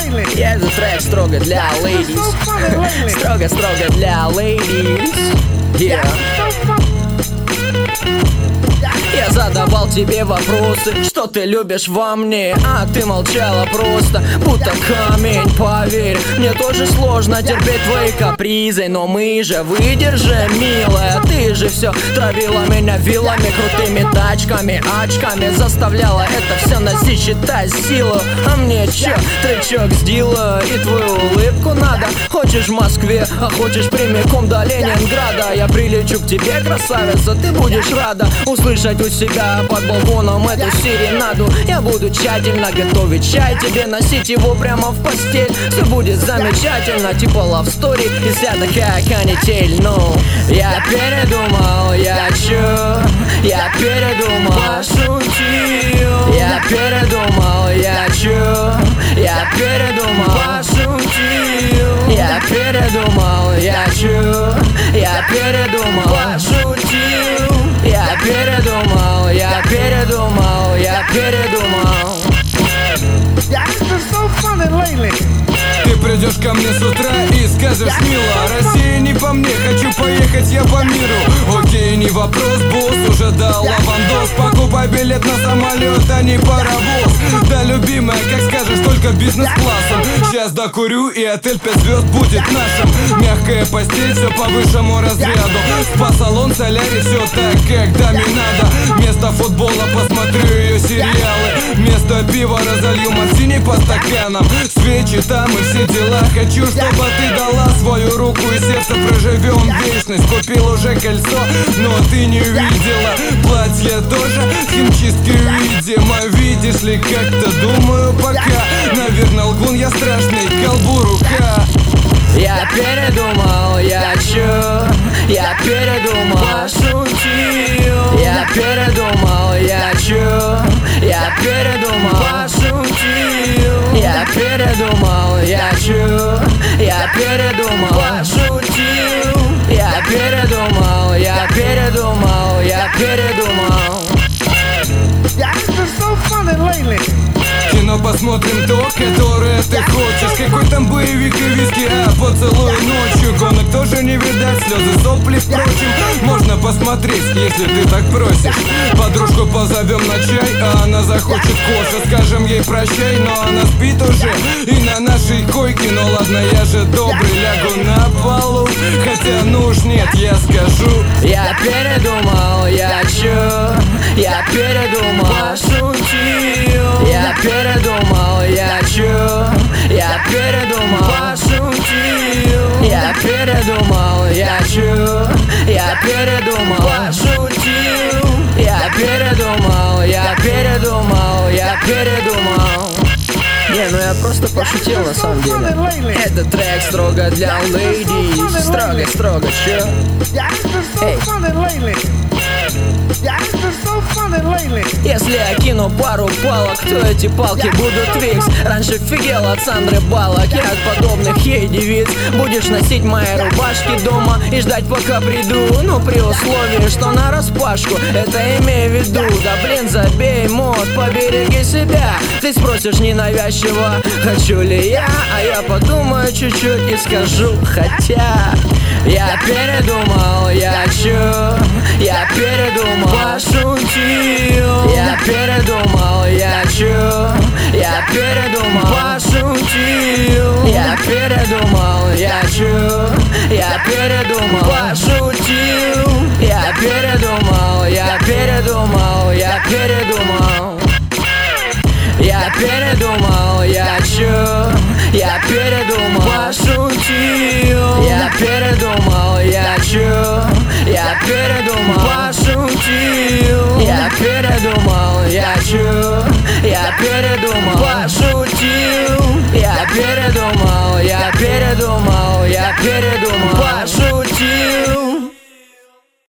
Я этот трек строго для ladies. Строго для ladies. Yeah. Я задавал тебе вопросы, что ты любишь во мне, а ты молчала просто, будто камень. Поверь, мне тоже сложно терпеть твои капризы, но мы же выдержим, милая. Ты же все травила меня вилами, крутыми тачками, очками, заставляла это все носить, считай силу. А мне чё, тречок сделаю, и твою улыбку надо. Хочешь в Москве, а хочешь прямиком до Ленинграда. Я прилечу к тебе, красавица, ты будешь рада услышать у себя под балконом эту серенаду. Я буду тщательно готовить чай тебе, носить его прямо в постель. Все будет замечательно, типа love story, и вся такая канитель. Но я передумал, я передумал, пошутил. Я передумал, я передумал, пошутил. Я передумал, я передумал, пошутил. Я передумал, я передумал, я передумал. Ты придешь ко мне с утра и скажешь: мила, Россия не по мне, хочу поехать я по миру. Окей, не вопрос, босс, уже дал лавандос. Покупай билет на самолет, а не паровоз. Да, любимая, как скажешь, только бизнес-классом. Сейчас докурю, и отель 5 звезд будет нашим. Мягкая постель, все по высшему разряду. Спа-салон, солярий, все так, как даме надо. Вместо футбола посмотрю ее сериалы. Вместо пива разолью мартини по стаканам. Свечи там и все дела. Хочу, чтобы ты дала свою руку и сердце, проживем вечность. Купил уже кольцо, но ты не видела. Платье тоже в химчистке видимо. Видишь ли, как-то думаю пока. Наверное, лгун я страшный, колбу рука. Я передумал, я передумал, пошутил. Я передумал, я передумал, пошутил. Я передумал, я передумал, пошутил. Я передумал, я передумал, я передумал. Кино посмотрим то, которое ты хочешь. Какой там боевик и виски, а поцелуй ночью. Гонок тоже не видать, слезы, сопли, впрочем. Можно посмотреть, если ты так просишь. Подружку позовем на чай, а она захочет кофе. Скажем ей прощай, но она спит уже и на нашей койке. Ну ладно, я же добрый, лягу на полу. Хотя ну уж нет, я скажу. Я передумал, я передумал, пошутил. Я передумал, я передумал, пошутил. Я передумал, я передумал, пошутил. Я передумал, я передумал. Не, ну я просто пошутил на самом деле. Этот трек строго для ladies. Строго, чё? Эй. Если я кину пару палок, то эти палки будут викс. Раньше фигел от Сандры Баллок. Я от подобных ей девиц. Будешь носить мои рубашки дома и ждать, пока приду. Ну, при условии, что на распашку. Это имей в виду. Да блин, забей мод, побереги себя. Ты спросишь ненавязчиво, хочу ли я, а я подумаю чуть-чуть и скажу, хотя. Я передумал, я передумал, пошутил. Я передумал, я передумал, пошутил. Я передумал, я передумал, пошутил. Я передумал, я передумал, я передумал. Я передумал, я передумал, пошутил. Я передумал, я передумал, пошутил. Я передумал, я передумал, пошутил.